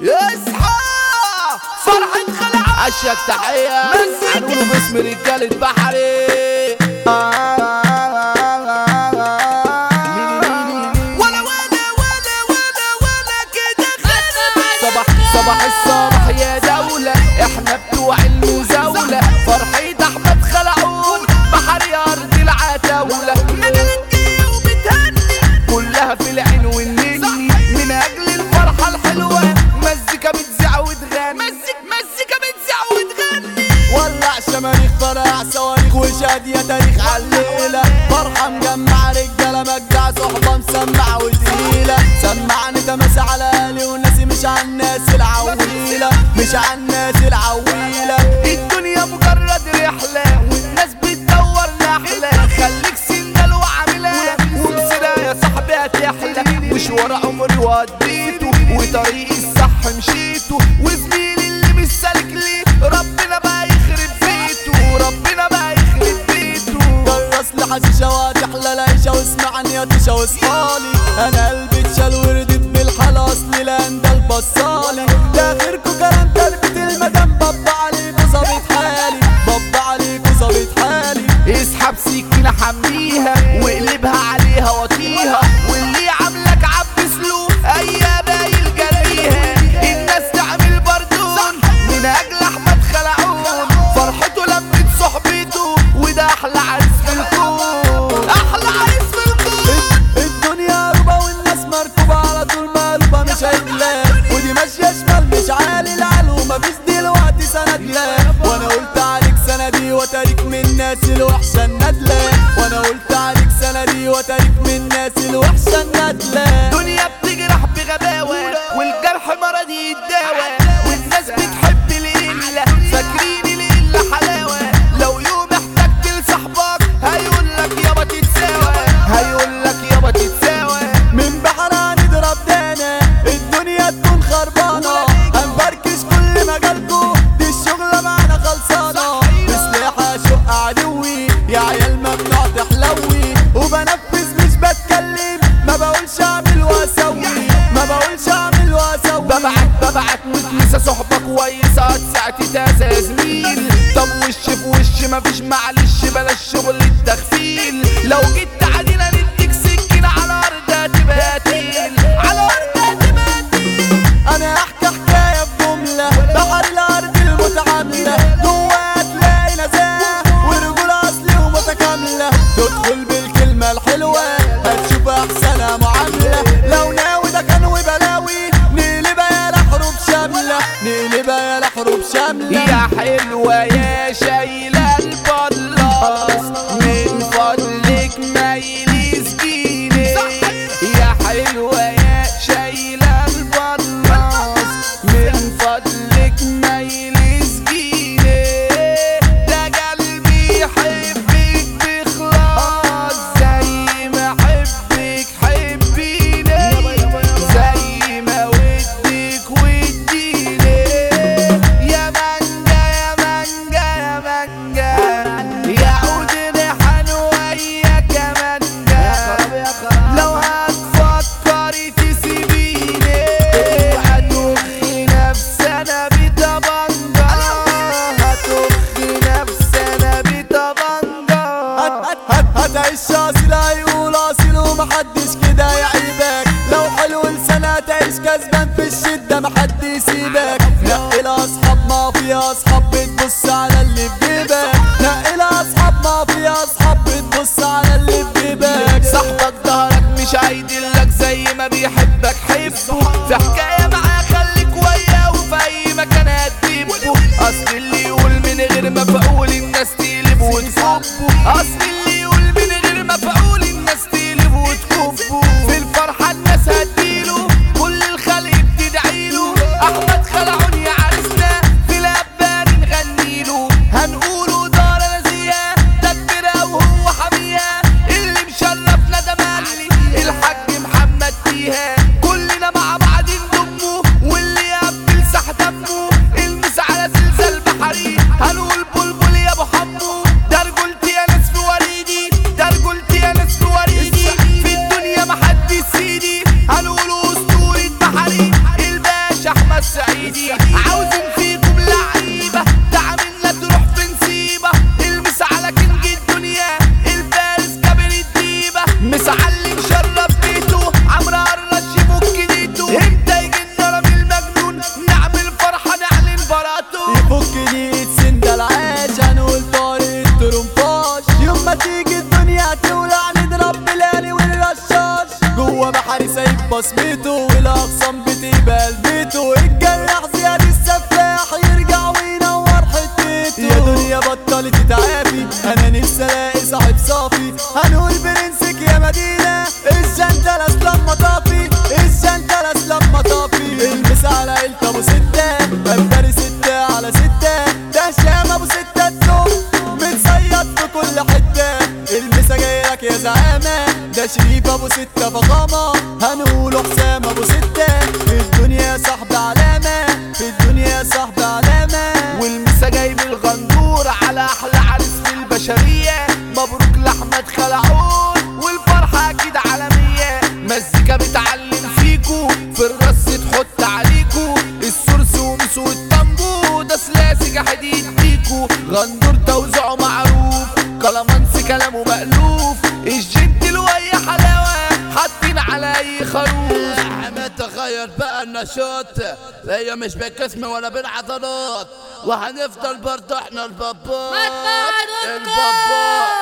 اصحى فرحة خلعة اشيك تحية هنقوله باسم رجالة بحري. صباح الصباح يا دولة احنا بتوع المزاولة، فرحة احمد خلعون بحري ارض العتاولة، مدرجية وبتهني كلها في العين والنني من اجل الفرحة الحلوة. مزيكا بتزع وتغني، مزيكا بتزع وتغني، ولع شماريخ فرع صواريخ وشاد يا تاريخ عالليلة. فرحة مجمع رجالة مجدع صحبة مسمعة وتقيلة، سمعني تمس على اهلي وناسي مش عالناس العويلة، مش عالناس العويلة. الدنيا مجرد رحلة والناس بتدور لحلة، خليك سندل وعاملة وبسرعة يا صاحبي هتحلى. مشوار عمري وقضيته وطريقي الصح مشيته، وزميلي اللي مش سالك ليه ربنا بقى يخرب بيته، ربنا بقى يخرب بيته. جرس لحشيشة وهتحلى العيشة واسمعني يا تيشة واصحالي، انا قلبي اتشال وردت بالحال اصلي لان ده البصالي. ده غيركوا كلام تربية المدام بابا عليكوا ظابط حالي، بابا عليكوا ظابط حالي. اسحب سكينة حميها واقلبها عليها وطيها، واللي عاملك عبس له اي بايل جريها. الناس تعمل بردون من اجل احمد خلعون، فرحته لمت صحبته وده احلى عريس في الكون، احلى عريس في الكون. الدنيا ربا والناس مركوبة على طول مقلوبة مش عدلان، ودي ماشية شمال مش عالي العلو مفيش دلوقتي سند لا. وانا قلت عليك سندي وتاريك من الناس الوحشة الندلة، وانا قلت عليك سندي وتاريك من الناس الوحشة الندلة. دنيا بتجرح بغباوة والجرح مرض يتداوى، والناس بتحب القلة فاكرين القلة حلاوة. لو يوم احتجت لصاحبك هيقولك يابا تتساوى، هيقولك يابا تتساوى. من بحر هنضرب دانا الدنيا تكون خربانة، هنفركش كل مجالكو دي الشغلة معانا خلصانة. بسلاحة شق عدوي يا عيال ممنوع تحلوي، وبنفذ مش بتكلم ما بقولش اعمل واسوي، ما بقولش اعمل واسوي. ببعت متلسة صحبة كويسة هتساعتي تاسة يا زميل. طب وش في وش مفيش معلش بلاش شغل التغفيل، لو جيت تعدينا نديك سكينة على ارض هتبقى تقيل، على ارض هتبقى تقيل. انا احكي حكاية بجملة بحر الارض المتعاملة، جوا هتلاقي نزاهة ورجولة اصلي ومتكاملة. تدخل بالكلمة الحلوة هتشوف احسنها معاملة، لو ناوي ده كان وبلاوي نقلبها يا لحروب شاملة، نقلبها يا لحروب شاملة. يا حلوة يا شايلة البلاص من فضلك ميلي سكيني، يا حلوة يا شايلة البلاص من فضلك ميلي سكيني. ده قلبي يحبك بإخلاص زي ما حبك حبيني، زي ما ودك وديني. يا مانجا يا مانجا يا مانجا يا عود ريحان وياك يا مانجا، لو هتفكري تسيبيني هتخي نفسنا بطبنجة، هتخي نفسنا بطبنجة. هتعيش اصيل هيقول اصيل ومحدش كده يعيبك، لو حلو لسنة هتعيش كسبان في الشدة محد يسيبك. نقي لاصحاب ما في اصحاب بتبص على اللي في جيبك، نقي لاصحاب ما في اصحاب بتبص على اللي في جيبك. صاحبك ظهرك مش هيدلك زي ما بيحبك حبه، في حكاية معاه خليك وياه وفي اي مكان هتجيبه. اصل اللي يقول من غير مفعول الناس تقلب وتكبه، اصل اللي يقول من غير مفعول الناس تقلب وتكبه. في الفرحة الناس هتديله كل الخلق بتدعيله، احمد خلعون يا عريسنا في الابان نغنيله. هنقوله دار نزيه تكبيرة وهو حميها، اللي مشرفنا ده مالي الحاج محمد فيها، كلنا مع بعض فيكو غندور توزيعه معروف كلامانسي كلامه مألوف الجد الوي حلاوة حاطين على اي خروف. حماد تغير بقى النشاط هي مش بالجسم ولا بالعضلات وهنفضل برضه احنا البابا